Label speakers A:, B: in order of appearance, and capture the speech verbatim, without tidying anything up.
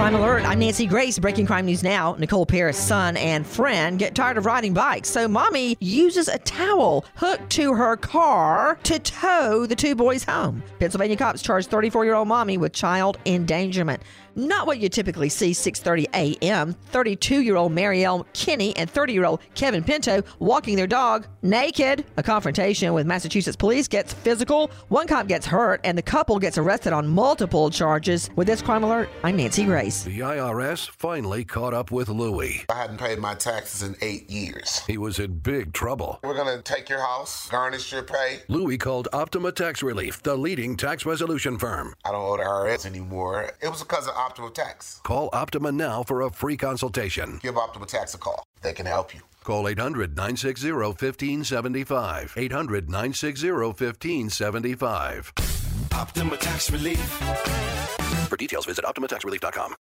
A: Crime Alert. I'm Nancy Grace. Breaking crime news now. Nicole Paris' son and friend get tired of riding bikes, so mommy uses a towel hooked to her car to tow the two boys home. Pennsylvania cops charge thirty-four-year-old mommy with child endangerment. Not what you typically see six thirty a.m. thirty-two-year-old Marielle Kinney and thirty-year-old Kevin Pinto walking their dog naked. A confrontation with Massachusetts police gets physical. One cop gets hurt, and the couple gets arrested on multiple charges. With this Crime Alert, I'm Nancy Grace.
B: The I R S finally caught up with Louie.
C: I hadn't paid my taxes in eight years.
B: He was in big trouble.
C: We're going to take your house, garnish your pay.
B: Louie called Optima Tax Relief, the leading tax resolution firm.
C: I don't owe the I R S anymore. It was because of Optima Tax.
B: Call Optima now for a free consultation.
C: Give Optima Tax a call. They can help you.
B: Call eight hundred, nine six zero, one five seven five. eight hundred, nine six zero, one five seven five.
D: Optima Tax Relief.
B: For details, visit Optima Tax Relief dot com.